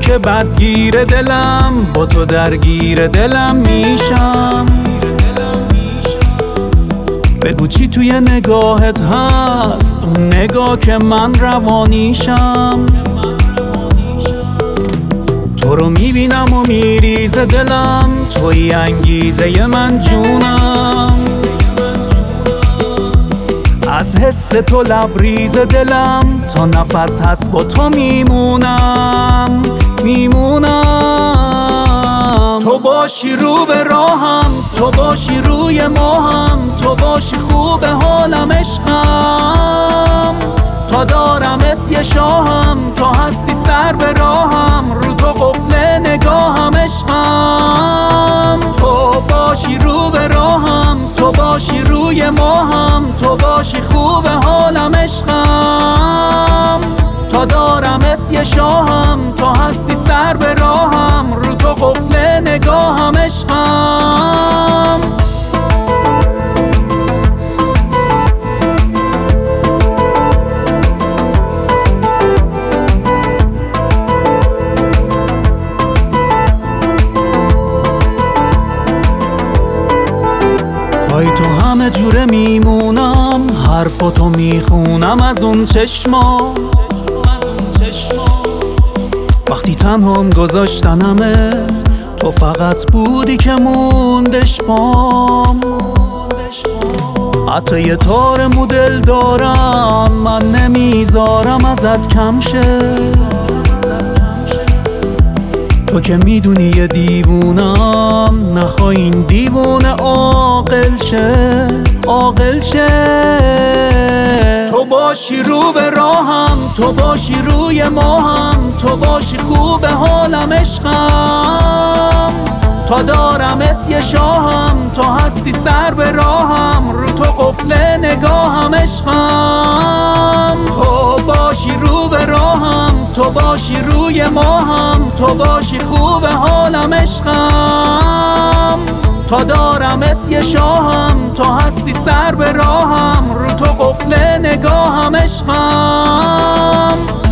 که بدگیر دلم، با تو درگیر دلم میشم. بگو چی توی نگاهت هست، اون نگاه که من روانیشم. تو رو میبینم و میریزه دلم، توی انگیزه من جونم. از حس تو لبریز دلم، تا نفس هست با تو میمونم. تو باشی رو به راهم، تو باشی روی ماهم، تو باشی خوب حالم عشقم. تا دارمت یه شاهم، تو هستی سر به راهم، رو تو قفل نگاهم عشقم. تو باشی رو به راهم، تو باشی روی ماهم، تو باشی خوب حالم عشقم. تا دارمت یه شاهم، تو هستی سر به راهم، رو تو قفل نگاهم عشقم. پای تو همه جوره میمونم، حرفاتو میخونم از اون چشما. وقتی تنهام گذاشتنمه، تو فقط بودی که موندش پام. حتی یه تار مدل دارم، من نمیذارم ازت کم شه. تو که میدونی یه دیوونم، نخواه این دیوونه عاقل شه. تو باشی رو به راهم، تو باشی روی ماهم، تو باشی خوب حالم عشقم. تا دارمت یه شاهم، تو هستی سر به راهم، رو تو قفل نگاهم عشقم. تو باشی رو به راهم، تو باشی روی ماهم، تو باشی خوب حالم عشقم. تا دارمت یه شاهم، تو هستی سر به راهم، رو تو قفل نگاهم عشقم.